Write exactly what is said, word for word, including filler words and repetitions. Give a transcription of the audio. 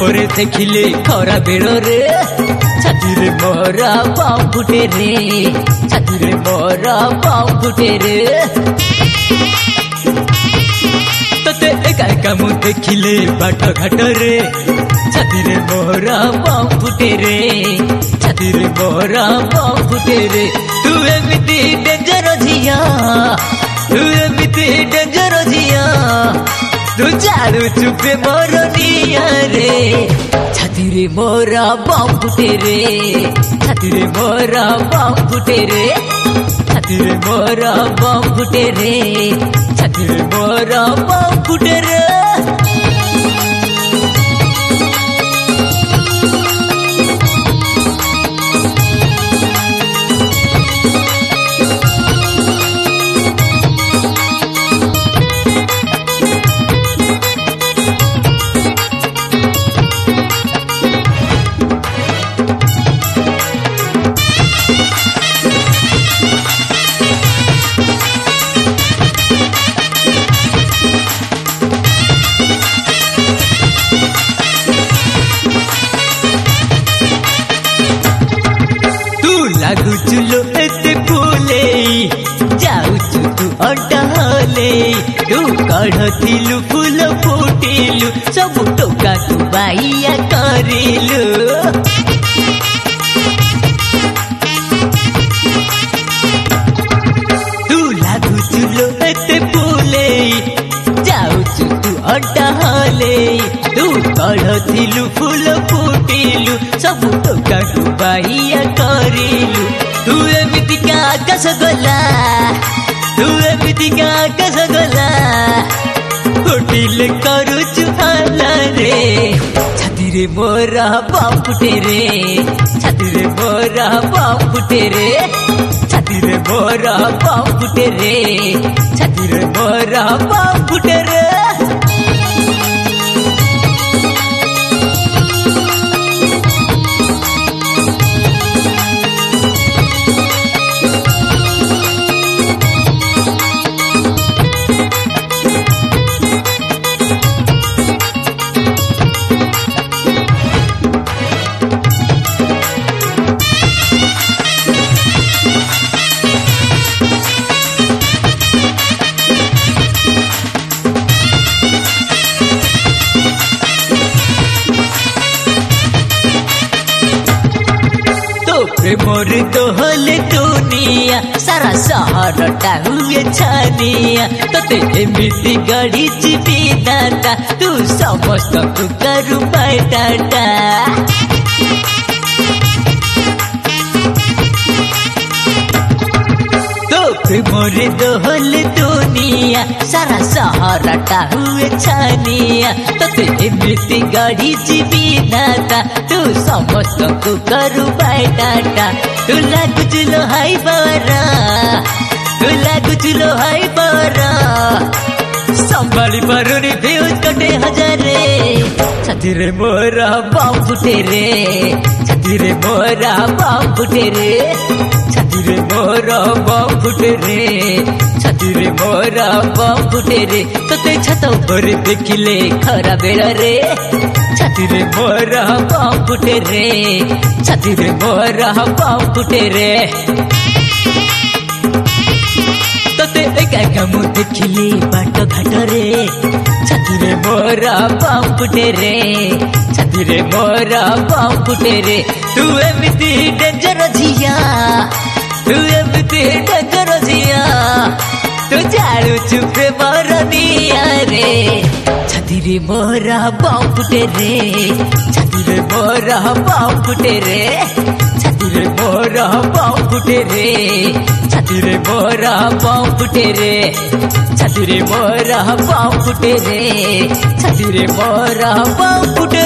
पर देखिले खरा बेड़ रे छाती रे मोरा बाम फुटे रे छाती रे मोरा बाम फुटे रे तते एका एका मु देखिले बाट घाट रे छाती रे मोरा बाम फुटे रे छाती रे मोरा बाम फुटे रे तू एमिति डेंजर झिया तू एमिति डेंजर झिया तू चालू चुपे मोर निया रे छाती रे मोरा बाम फुटे रे छाती रे मोरा बाम फुटे रे छाती रे मोरा बाम फुटे रे छाती रे मोरा बाम फुटे रे लागुचुलो एते फूले जाउचु तू अटहले तू कढ़थिलु फूल फुटिलु सब टोका तू बाइया करिलु तू लागुचुलो एते फूले जाउचु तू अटहले तू कढ़थिलु फूल फुटिलु सब टोका तू बाइया करिलु तू एमिति का आकाश गला तू एमिति का आकाश गला होटिल करुचु हाला रे छाती रे मोरा बाम फुटे रे छाती रे मोरा बाम फुटे रे छाती रे मोरा बाम फुटे रे छाती रे मोरा बाम फुटे रे मोर दोहले दुनिया सारा शहर हुए छानिया तते एमिति गढ़ी चिपी दाता तू समस्त तू करू टाटा मोर दोहले दुनिया सारा शहर हुए छानिया तते एमिति गढ़ी चिपी दाता तू समस्त को करू टाटा तू लागुचुलो हाई बारा तू लागुचुलो हाई बारा संभाली पारुनी व्यूज कटे हजारे छाती रे मोरा बाम फुटे रे छाती रे मोरा बाम फुटे रे छाती रे मोरा बाम फुटे रे छाती रे मोरा बाम फुटे रे तते छात पर देखिले खरा बेड़ रे छाती रे मोरा बाम फुटे रे छाती रे मोरा बाम फुटे रे तते एका एका मु देखिले बाट घाट रे छाती रे मोरा बाम फुटे रे छाती रे मोरा बाम फुटे रे तू एमिति डेंजर झिया तू एमिति डेंजर झिया तू चालू चुपे मोर निया रे छाती रे मोरा बाम फुटे रे छाती रे मोरा बाम फुटे रे छाती रे मोरा बाम फुटे रे छाती रे मोरा बाम फुटे रे छाती रे मोरा बाम फुटे रे छाती रे मोरा बाम फुटे